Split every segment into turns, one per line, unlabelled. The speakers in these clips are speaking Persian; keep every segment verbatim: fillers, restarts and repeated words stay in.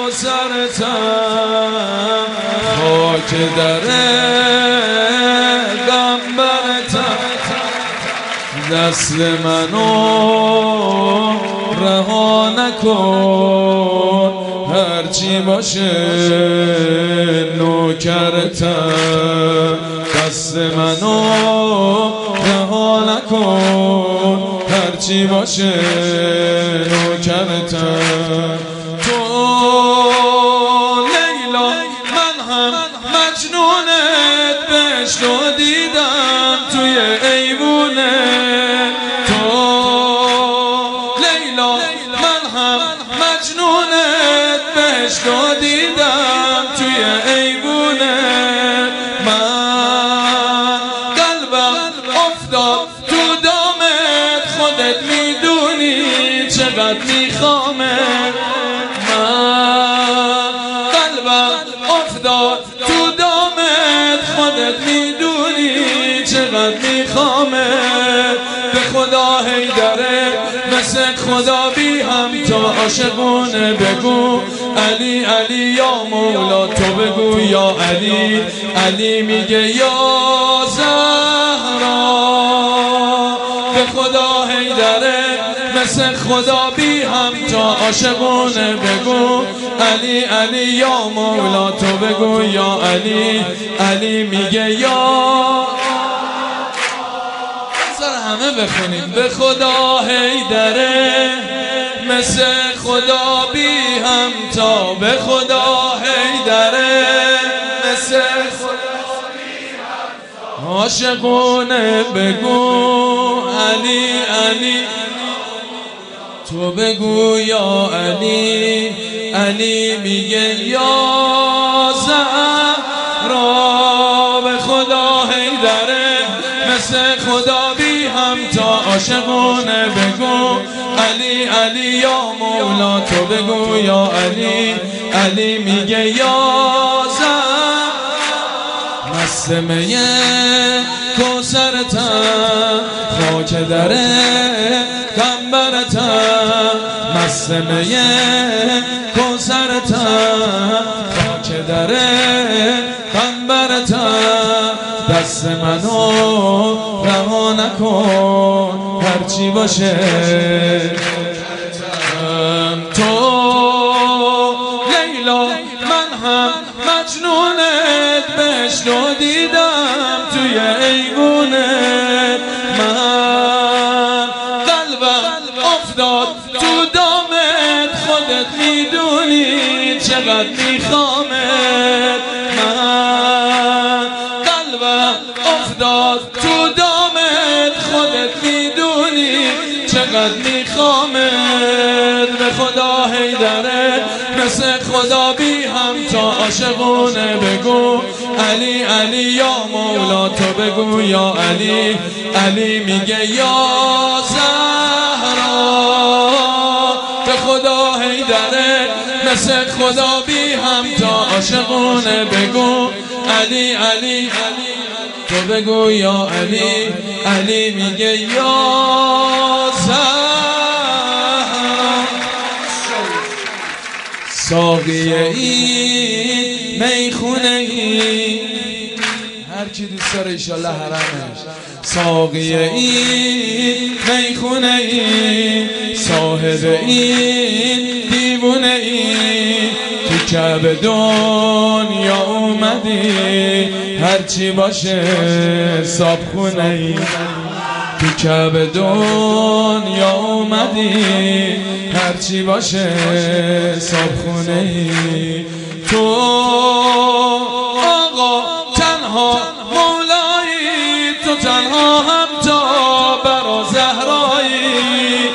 کوثرتم خاک در غمبرتم دست منو رها نکن هرچی باشه نوکرتم دست منو رها نکن هرچی باشه نوکرتم تو لیلا من هم مجنونت بهشت رو دیدم توی ایوونه تو لیلا من هم مجنونت بهشت رو دیدم توی ایوونه من قلبم افتاد تو دامت خودت میدونی چقدر میخوامت من قلبم افتاد تو دامت خودت میدونی چقدر میخوامت به خدا حیدره مثل خدا بی هم تا عاشقونه بگو علی علی یا مولا تو بگو یا علی علی میگه یا زهرا به خدا حیدره مثل خدا بی هم تا عاشقونه بگو علی علی یا مولا تو بگو یا علی علی میگه یا همه بخونیم به خدا حیدره مثل خدا بی هم تا به خدا حیدره مثل خدا بی هم عاشقونه بگو علی علی تو بگو یا علی علی میگه یا زهرا به خدا حیدره مثل خدا بی هم تا عاشقونه بگو علی علی یا مولا تو بگو یا علی علی میگه یا زهرا مست میه کوثرتم خاک در غمبرتم مست میه کوثرتم خاک در غمبرتم دست منو رها نکن هرچی باشه تو لیلا من هم مجنونت بهشت رو دیدم توی ایوونت من قلبم افتاد تو دامت خودت میدونی چقدر میخوامت من قلبم افتاد تو دامت خودت میدونی چقدر میخوامت به خدا حیدره مثل خدا بی هم تا عاشقونه بگو علی علی یا مولا تو بگو یا علی علی میگه یا زهرا به خدا حیدره مثل خدا بی هم تا عاشقونه بگو علی علی علی تو بگو یا علی علی میگه یا زهرا ساقی این میخونه ای هر کی دوست داره ایشالله حرمش ساقی این میخونه ای صاحب این دیوونه ای تو کعبه دنیا اومدی هرچی باشه صاحب خونه ای تو کعبه دنیا اومدی هرچی باشه صاحب خونه ای تو آقا تنها مولایی تو تنها هم تا برا زهرایی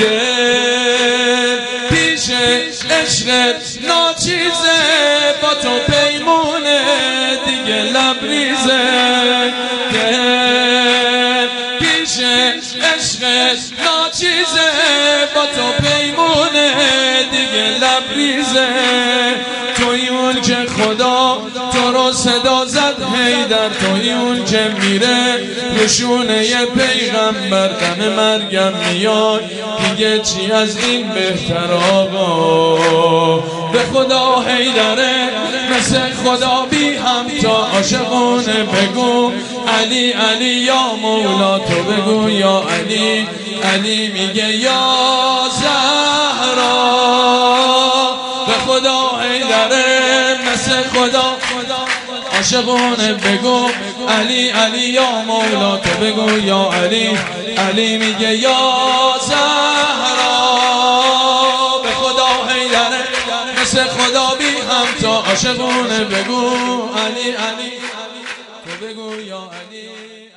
دل پیش عشقت ناچیزه با تو پیمونه دیگه لبریزه دل پیش عشقت ناچیزه با تو پیمونه دیگه لبریزه توی اون که خدا تو رو صدا زد حیدر مادر توی اون که میره روشونه یه پیغمبر غم مرگم میاد دیگه چی از این بهتر آقا به خدا حیدره مثل خدا بی همتا عاشقونه بگو علی علی یا مولا تو بگو یا علی علی میگه یا زهرا به خدا حیدره مثل خدا عاشقونه بگو علی علی یا مولا تو بگو یا علی علی میگه یا زهرا به خدا حیدره مثل خدا بی همتا عاشقونه بگو علی علی تو بگو یا علی